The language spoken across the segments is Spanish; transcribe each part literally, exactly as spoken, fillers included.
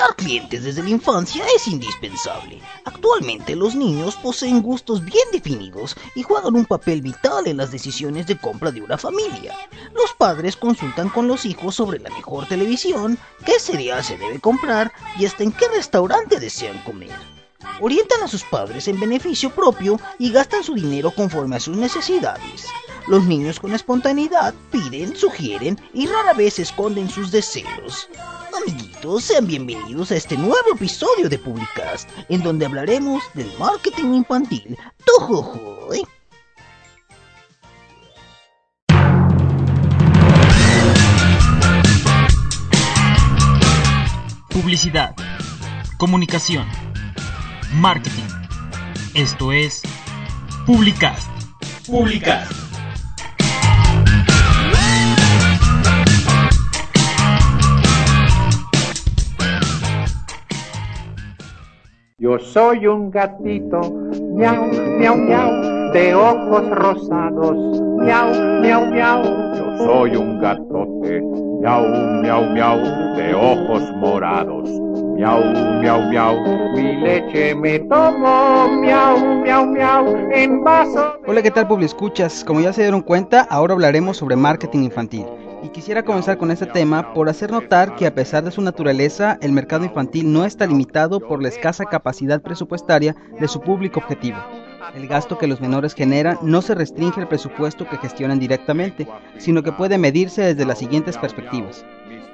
Crear clientes desde la infancia es indispensable. Actualmente los niños poseen gustos bien definidos y juegan un papel vital en las decisiones de compra de una familia. Los padres consultan con los hijos sobre la mejor televisión, qué cereal se debe comprar y hasta en qué restaurante desean comer. Orientan a sus padres en beneficio propio y gastan su dinero conforme a sus necesidades. Los niños con espontaneidad piden, sugieren y rara vez esconden sus deseos. Amiguitos, sean bienvenidos a este nuevo episodio de Publicast, en donde hablaremos del marketing infantil. ¡Tojojo! ¿eh? Publicidad, comunicación, marketing. Esto es Publicast. Publicast. Yo soy un gatito, miau, miau, miau, de ojos rosados, miau, miau, miau. Yo soy un gatote, miau, miau, miau, de ojos morados, miau, miau, miau. Mi leche me tomo, miau, miau, miau, en vaso. Hola, ¿qué tal, Publiescuchas? Como ya se dieron cuenta, ahora hablaremos sobre marketing infantil. Y quisiera comenzar con este tema por hacer notar que a pesar de su naturaleza, el mercado infantil no está limitado por la escasa capacidad presupuestaria de su público objetivo. El gasto que los menores generan no se restringe al presupuesto que gestionan directamente, sino que puede medirse desde las siguientes perspectivas.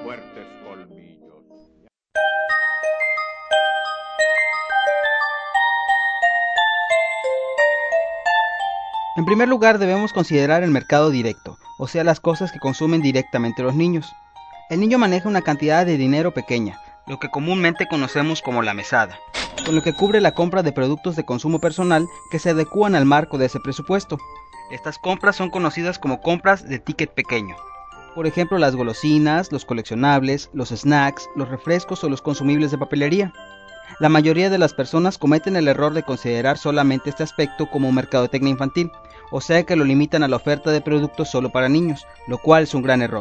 En primer lugar, debemos considerar el mercado directo, o sea, las cosas que consumen directamente los niños. El niño maneja una cantidad de dinero pequeña, lo que comúnmente conocemos como la mesada, con lo que cubre la compra de productos de consumo personal que se adecúan al marco de ese presupuesto. Estas compras son conocidas como compras de ticket pequeño. Por ejemplo, las golosinas, los coleccionables, los snacks, los refrescos o los consumibles de papelería. La mayoría de las personas cometen el error de considerar solamente este aspecto como mercadotecnia infantil, o sea que lo limitan a la oferta de productos solo para niños, lo cual es un gran error.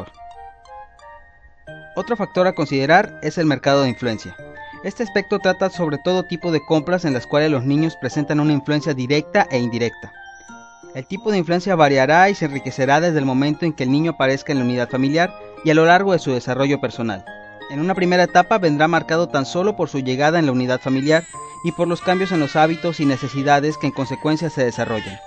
Otro factor a considerar es el mercado de influencia. Este aspecto trata sobre todo tipo de compras en las cuales los niños presentan una influencia directa e indirecta. El tipo de influencia variará y se enriquecerá desde el momento en que el niño aparezca en la unidad familiar y a lo largo de su desarrollo personal. En una primera etapa vendrá marcado tan solo por su llegada en la unidad familiar y por los cambios en los hábitos y necesidades que en consecuencia se desarrollan.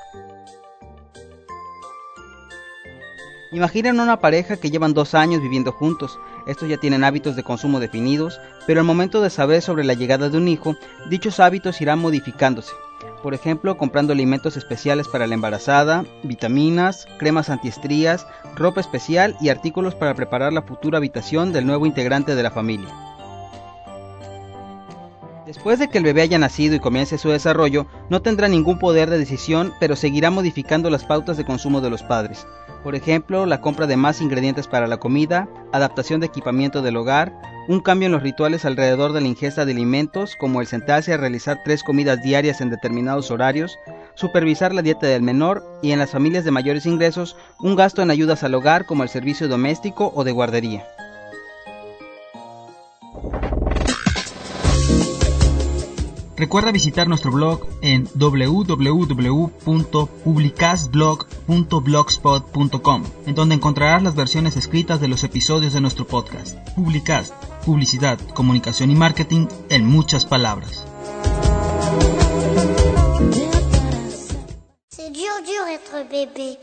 Imaginen una pareja que llevan dos años viviendo juntos. Estos ya tienen hábitos de consumo definidos, pero al momento de saber sobre la llegada de un hijo, dichos hábitos irán modificándose. Por ejemplo, comprando alimentos especiales para la embarazada, vitaminas, cremas antiestrías, ropa especial y artículos para preparar la futura habitación del nuevo integrante de la familia. Después de que el bebé haya nacido y comience su desarrollo, no tendrá ningún poder de decisión, pero seguirá modificando las pautas de consumo de los padres. Por ejemplo, la compra de más ingredientes para la comida, adaptación de equipamiento del hogar, un cambio en los rituales alrededor de la ingesta de alimentos, como el sentarse a realizar tres comidas diarias en determinados horarios, supervisar la dieta del menor y en las familias de mayores ingresos, un gasto en ayudas al hogar como el servicio doméstico o de guardería. Recuerda visitar nuestro blog en doble u doble u doble u punto publicastblog punto blogspot punto com, en donde encontrarás las versiones escritas de los episodios de nuestro podcast. Publicast, publicidad, comunicación y marketing en muchas palabras. C'est dur, dur être bébé.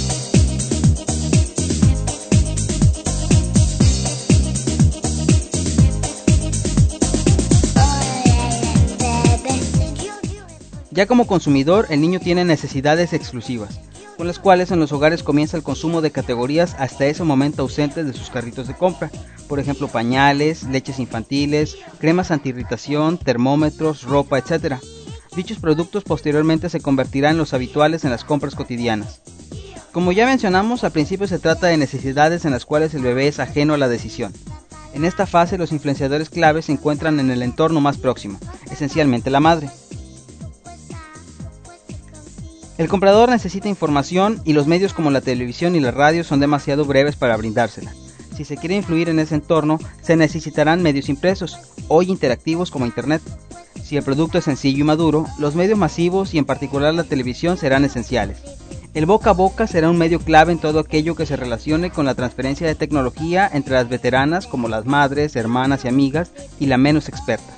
Ya como consumidor, el niño tiene necesidades exclusivas, con las cuales en los hogares comienza el consumo de categorías hasta ese momento ausentes de sus carritos de compra, por ejemplo pañales, leches infantiles, cremas antiirritación, termómetros, ropa, etcétera. Dichos productos posteriormente se convertirán en los habituales en las compras cotidianas. Como ya mencionamos, al principio se trata de necesidades en las cuales el bebé es ajeno a la decisión. En esta fase los influenciadores claves se encuentran en el entorno más próximo, esencialmente la madre. El comprador necesita información y los medios como la televisión y la radio son demasiado breves para brindársela. Si se quiere influir en ese entorno, se necesitarán medios impresos, hoy interactivos como Internet. Si el producto es sencillo y maduro, los medios masivos y en particular la televisión serán esenciales. El boca a boca será un medio clave en todo aquello que se relacione con la transferencia de tecnología entre las veteranas como las madres, hermanas y amigas y la menos experta.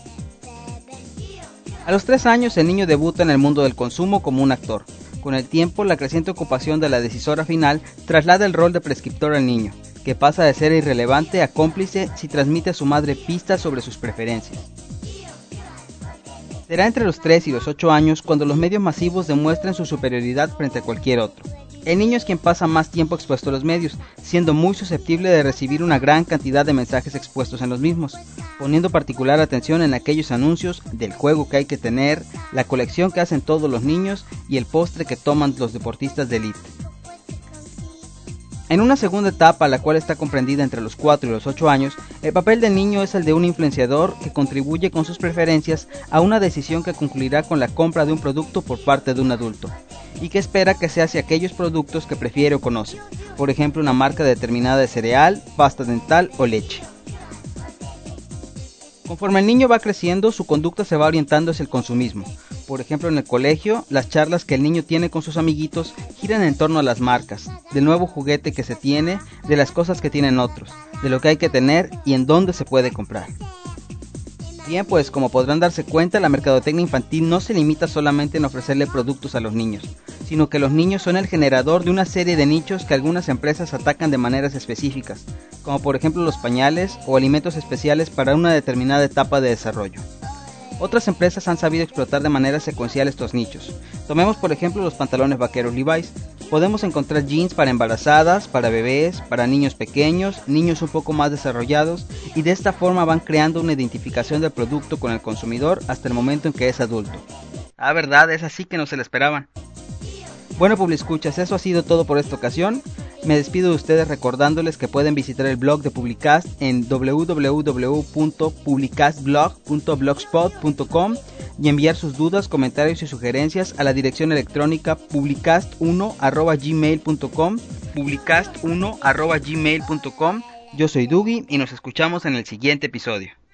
A los tres años el niño debuta en el mundo del consumo como un actor. Con el tiempo, la creciente ocupación de la decisora final traslada el rol de prescriptor al niño, que pasa de ser irrelevante a cómplice si transmite a su madre pistas sobre sus preferencias. Será entre los tres y los ocho años cuando los medios masivos demuestren su superioridad frente a cualquier otro. El niño es quien pasa más tiempo expuesto a los medios, siendo muy susceptible de recibir una gran cantidad de mensajes expuestos en los mismos, poniendo particular atención en aquellos anuncios del juego que hay que tener, la colección que hacen todos los niños y el postre que toman los deportistas de élite. En una segunda etapa, la cual está comprendida entre los cuatro y los ocho años, el papel del niño es el de un influenciador que contribuye con sus preferencias a una decisión que concluirá con la compra de un producto por parte de un adulto, y que espera que sea hacia aquellos productos que prefiere o conoce, por ejemplo una marca determinada de cereal, pasta dental o leche. Conforme el niño va creciendo, su conducta se va orientando hacia el consumismo. Por ejemplo, en el colegio, las charlas que el niño tiene con sus amiguitos giran en torno a las marcas, del nuevo juguete que se tiene, de las cosas que tienen otros, de lo que hay que tener y en dónde se puede comprar. Bien, pues como podrán darse cuenta, la mercadotecnia infantil no se limita solamente en ofrecerle productos a los niños, sino que los niños son el generador de una serie de nichos que algunas empresas atacan de maneras específicas, como por ejemplo los pañales o alimentos especiales para una determinada etapa de desarrollo. Otras empresas han sabido explotar de manera secuencial estos nichos. Tomemos por ejemplo los pantalones vaqueros Levi's. Podemos encontrar jeans para embarazadas, para bebés, para niños pequeños, niños un poco más desarrollados, y de esta forma van creando una identificación del producto con el consumidor hasta el momento en que es adulto. Ah, verdad, es así que no se lo esperaban. Bueno, Publiescuchas, eso ha sido todo por esta ocasión. Me despido de ustedes recordándoles que pueden visitar el blog de Publicast en doble u doble u doble u punto publicastblog punto blogspot punto com y enviar sus dudas, comentarios y sugerencias a la dirección electrónica publicast uno arroba gmail punto com, publicast uno arroba gmail punto com. Yo soy Dugi y nos escuchamos en el siguiente episodio.